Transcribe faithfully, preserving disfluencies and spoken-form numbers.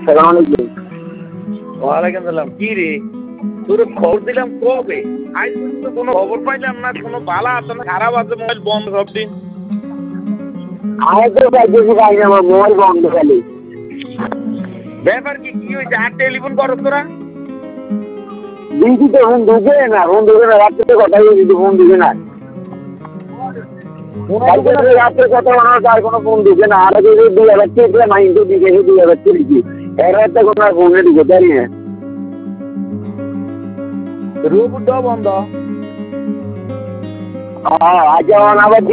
আসসালামু আলাইকুম। ওয়ালাইকুম সালাম। কি রে তোর খবর দিলাম কবে, আজ পর্যন্ত কোনো খবর পাইলাম না। কোনো বালা আছে না খারাপ আছে? মোবাইল বন্ধ সব দিন। আমি তো পাইতেছি ভাই, আমার মোবাইল বন্ধ খালি। ব্যাপার কি কি হয়েছে? আর টেলিফোন করো তোরা? দিদি তো ফোন ঢুকে না, ফোন ঢুকে না, রাত্রে কথা বলছি তো ফোন ঢুকে না। কালকে তো রাত্রে কথা বলার তার কোনো ফোন ঢুকে না। আর যদি দুই হাজার টাকা মাইন্ড দিকে দুই হাজার টাকা এর একটা কোনো ফোনে ঢুকে পারি না। রোবটটাও বন্ধ। হ্যাঁ আজ আবার